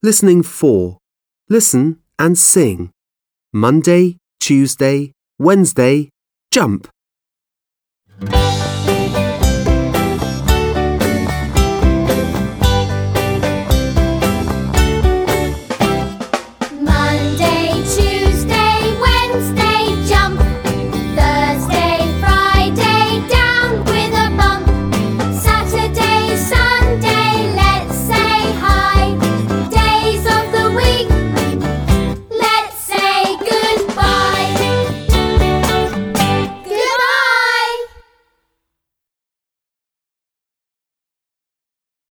Listening 4. Listen and sing. Monday, Tuesday, Wednesday, jump.